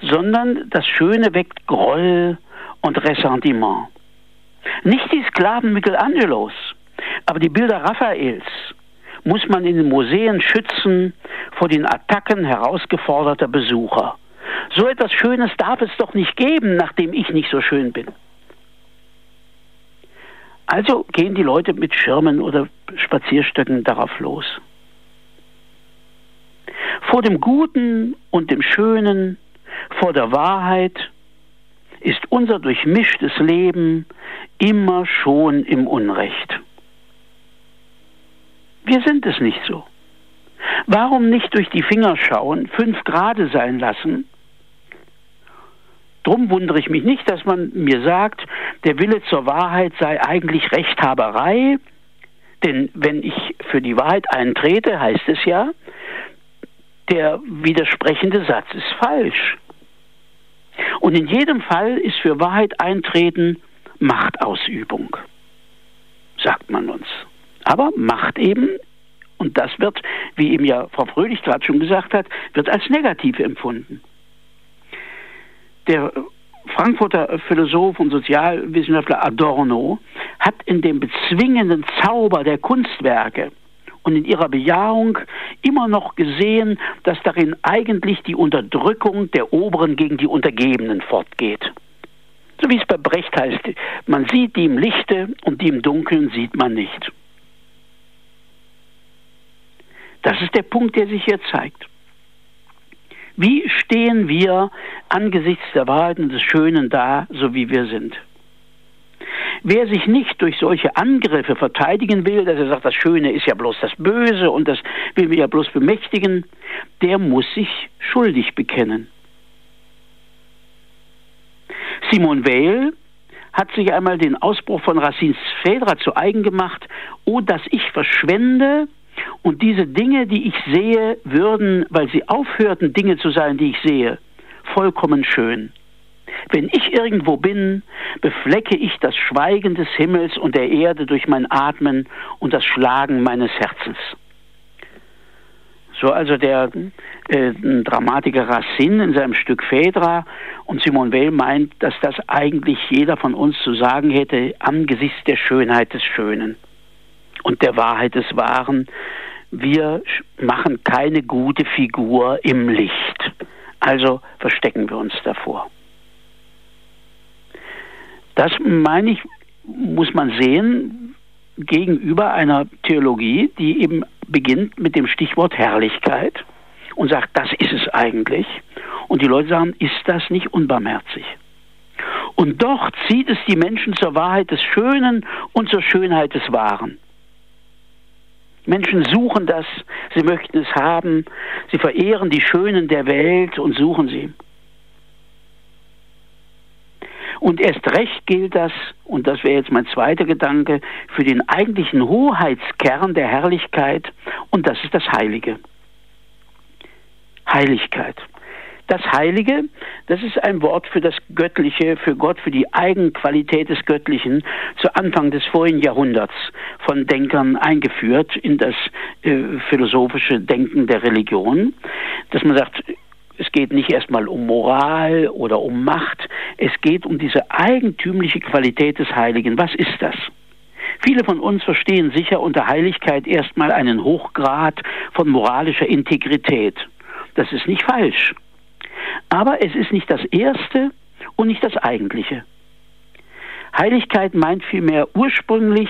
sondern das Schöne weckt Groll und Ressentiment. Nicht die Sklaven Michelangelos, aber die Bilder Raffaels muss man in den Museen schützen vor den Attacken herausgeforderter Besucher. So etwas Schönes darf es doch nicht geben, nachdem ich nicht so schön bin. Also gehen die Leute mit Schirmen oder Spazierstöcken darauf los. Vor dem Guten und dem Schönen, vor der Wahrheit ist unser durchmischtes Leben immer schon im Unrecht. Wir sind es nicht so. Warum nicht durch die Finger schauen, 5 Grade sein lassen? Drum wundere ich mich nicht, dass man mir sagt, der Wille zur Wahrheit sei eigentlich Rechthaberei, denn wenn ich für die Wahrheit eintrete, heißt es ja, der widersprechende Satz ist falsch. Und in jedem Fall ist für Wahrheit eintreten Machtausübung, sagt man uns. Aber Macht eben, und das wird, wie eben ja Frau Fröhlich gerade schon gesagt hat, wird als negativ empfunden. Der Frankfurter Philosoph und Sozialwissenschaftler Adorno hat in dem bezwingenden Zauber der Kunstwerke und in ihrer Bejahung immer noch gesehen, dass darin eigentlich die Unterdrückung der Oberen gegen die Untergebenen fortgeht. So wie es bei Brecht heißt, man sieht die im Lichte und die im Dunkeln sieht man nicht. Das ist der Punkt, der sich hier zeigt. Wie stehen wir angesichts der Wahrheit und des Schönen da, so wie wir sind? Wer sich nicht durch solche Angriffe verteidigen will, dass er sagt, das Schöne ist ja bloß das Böse und das will mir ja bloß bemächtigen, der muss sich schuldig bekennen. Simone Weil hat sich einmal den Ausbruch von Racines Phaedra zu eigen gemacht: Oh, dass ich verschwende und diese Dinge, die ich sehe, würden, weil sie aufhörten, Dinge zu sein, die ich sehe, vollkommen schön. Wenn ich irgendwo bin, beflecke ich das Schweigen des Himmels und der Erde durch mein Atmen und das Schlagen meines Herzens. So also der Dramatiker Racine in seinem Stück Phaedra, und Simone Weil meint, dass das eigentlich jeder von uns zu sagen hätte angesichts der Schönheit des Schönen und der Wahrheit des Wahren. Wir machen keine gute Figur im Licht, also verstecken wir uns davor. Das, meine ich, muss man sehen gegenüber einer Theologie, die eben beginnt mit dem Stichwort Herrlichkeit und sagt, das ist es eigentlich. Und die Leute sagen, ist das nicht unbarmherzig? Und doch zieht es die Menschen zur Wahrheit des Schönen und zur Schönheit des Wahren. Menschen suchen das, sie möchten es haben, sie verehren die Schönen der Welt und suchen sie. Und erst recht gilt das, und das wäre jetzt mein zweiter Gedanke, für den eigentlichen Hoheitskern der Herrlichkeit, und das ist das Heilige. Heiligkeit. Das Heilige, das ist ein Wort für das Göttliche, für Gott, für die Eigenqualität des Göttlichen, zu Anfang des vorigen Jahrhunderts von Denkern eingeführt in das philosophische Denken der Religion, dass man sagt, es geht nicht erstmal um Moral oder um Macht, es geht um diese eigentümliche Qualität des Heiligen. Was ist das? Viele von uns verstehen sicher unter Heiligkeit erstmal einen Hochgrad von moralischer Integrität. Das ist nicht falsch. Aber es ist nicht das Erste und nicht das Eigentliche. Heiligkeit meint vielmehr ursprünglich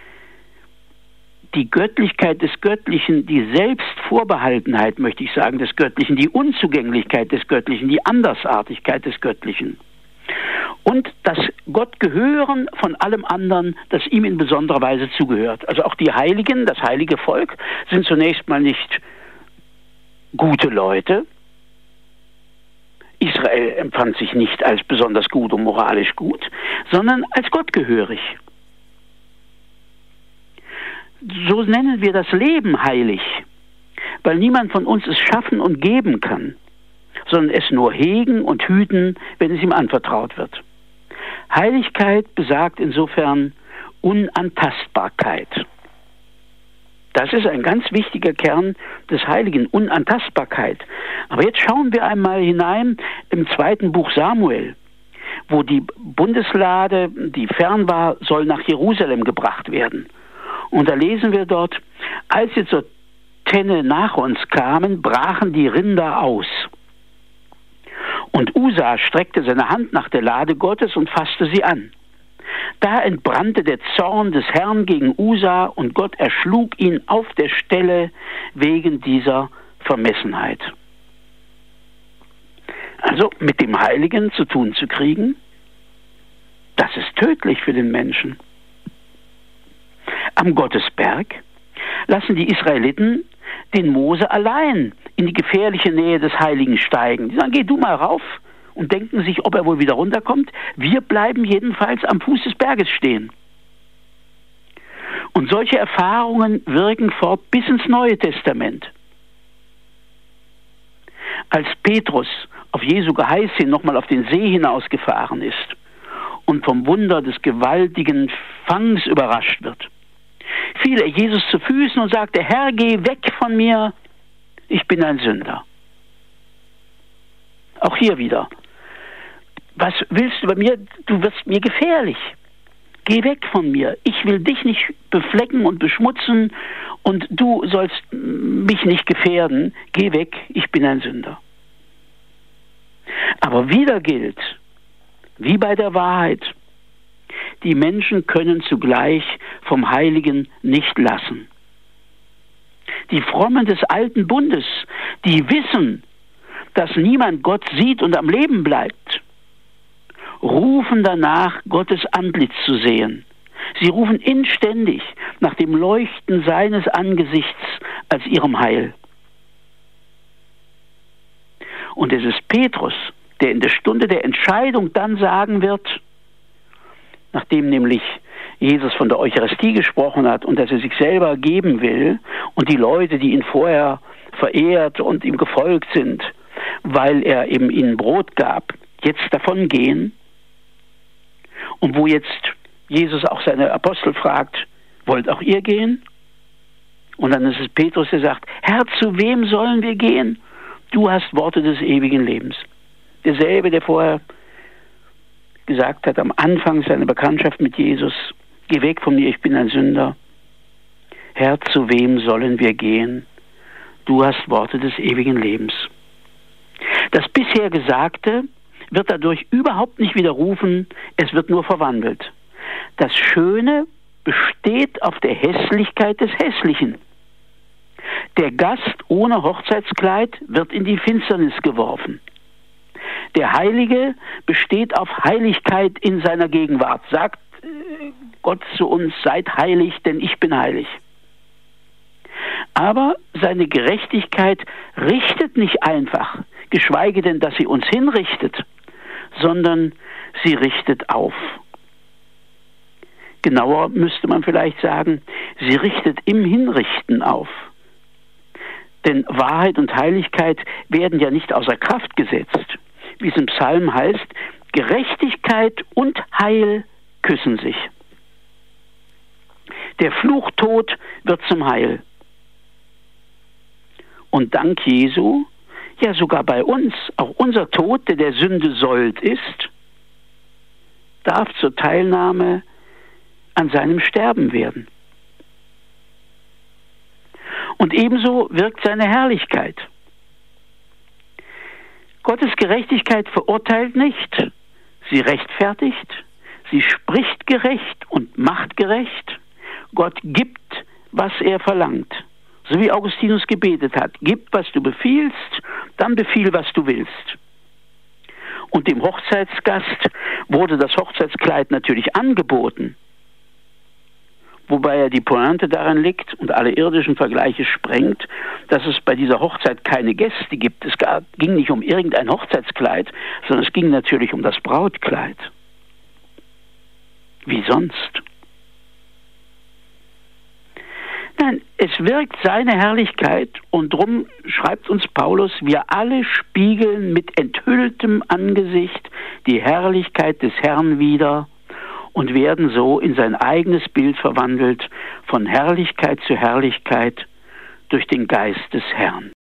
die Göttlichkeit des Göttlichen, die Selbstvorbehaltenheit, möchte ich sagen, des Göttlichen, die Unzugänglichkeit des Göttlichen, die Andersartigkeit des Göttlichen. Und das Gottgehören von allem anderen, das ihm in besonderer Weise zugehört. Also auch die Heiligen, das heilige Volk, sind zunächst mal nicht gute Leute. Israel empfand sich nicht als besonders gut und moralisch gut, sondern als gottgehörig. So nennen wir das Leben heilig, weil niemand von uns es schaffen und geben kann, sondern es nur hegen und hüten, wenn es ihm anvertraut wird. Heiligkeit besagt insofern Unantastbarkeit. Das ist ein ganz wichtiger Kern des Heiligen, Unantastbarkeit. Aber jetzt schauen wir einmal hinein im 2. Buch Samuel, wo die Bundeslade, die fern war, soll nach Jerusalem gebracht werden. Und da lesen wir dort, als sie zur Tenne Nachons kamen, brachen die Rinder aus. Und Usa streckte seine Hand nach der Lade Gottes und fasste sie an. Da entbrannte der Zorn des Herrn gegen Usa und Gott erschlug ihn auf der Stelle wegen dieser Vermessenheit. Also mit dem Heiligen zu tun zu kriegen, das ist tödlich für den Menschen. Am Gottesberg lassen die Israeliten den Mose allein in die gefährliche Nähe des Heiligen steigen. Die sagen, geh du mal rauf, und denken sich, ob er wohl wieder runterkommt. Wir bleiben jedenfalls am Fuß des Berges stehen. Und solche Erfahrungen wirken fort bis ins Neue Testament. Als Petrus auf Jesu Geheiß hin nochmal auf den See hinausgefahren ist und vom Wunder des gewaltigen Fangs überrascht wird, fiel er Jesus zu Füßen und sagte, Herr, geh weg von mir, ich bin ein Sünder. Auch hier wieder. Was willst du bei mir? Du wirst mir gefährlich. Geh weg von mir. Ich will dich nicht beflecken und beschmutzen und du sollst mich nicht gefährden. Geh weg, ich bin ein Sünder. Aber wieder gilt, wie bei der Wahrheit, die Menschen können zugleich vom Heiligen nicht lassen. Die Frommen des alten Bundes, die wissen, dass niemand Gott sieht und am Leben bleibt, rufen danach, Gottes Antlitz zu sehen. Sie rufen inständig nach dem Leuchten seines Angesichts als ihrem Heil. Und es ist Petrus, der in der Stunde der Entscheidung dann sagen wird, nachdem nämlich Jesus von der Eucharistie gesprochen hat und dass er sich selber geben will und die Leute, die ihn vorher verehrt und ihm gefolgt sind, weil er eben ihnen Brot gab, jetzt davon gehen. Und wo jetzt Jesus auch seine Apostel fragt, wollt auch ihr gehen? Und dann ist es Petrus, der sagt, Herr, zu wem sollen wir gehen? Du hast Worte des ewigen Lebens. Derselbe, der vorher gesagt hat, am Anfang seiner Bekanntschaft mit Jesus, geh weg von mir, ich bin ein Sünder. Herr, zu wem sollen wir gehen? Du hast Worte des ewigen Lebens. Das bisher Gesagte wird dadurch überhaupt nicht widerrufen, es wird nur verwandelt. Das Schöne besteht auf der Hässlichkeit des Hässlichen. Der Gast ohne Hochzeitskleid wird in die Finsternis geworfen. Der Heilige besteht auf Heiligkeit in seiner Gegenwart. Sagt Gott zu uns, seid heilig, denn ich bin heilig. Aber seine Gerechtigkeit richtet nicht einfach, geschweige denn, dass sie uns hinrichtet, sondern sie richtet auf. Genauer müsste man vielleicht sagen, sie richtet im Hinrichten auf. Denn Wahrheit und Heiligkeit werden ja nicht außer Kraft gesetzt. Wie es im Psalm heißt, Gerechtigkeit und Heil küssen sich. Der Fluchtod wird zum Heil. Und dank Jesu, ja sogar bei uns, auch unser Tod, der Sünde sollt ist, darf zur Teilnahme an seinem Sterben werden. Und ebenso wirkt seine Herrlichkeit. Gottes Gerechtigkeit verurteilt nicht, sie rechtfertigt, sie spricht gerecht und macht gerecht. Gott gibt, was er verlangt. So wie Augustinus gebetet hat, gib, was du befiehlst, dann befiehl, was du willst. Und dem Hochzeitsgast wurde das Hochzeitskleid natürlich angeboten, wobei ja die Pointe daran liegt und alle irdischen Vergleiche sprengt, dass es bei dieser Hochzeit keine Gäste gibt. Es ging nicht um irgendein Hochzeitskleid, sondern es ging natürlich um das Brautkleid. Wie sonst? Nein, es wirkt seine Herrlichkeit und drum schreibt uns Paulus, wir alle spiegeln mit enthülltem Angesicht die Herrlichkeit des Herrn wider und werden so in sein eigenes Bild verwandelt, von Herrlichkeit zu Herrlichkeit durch den Geist des Herrn.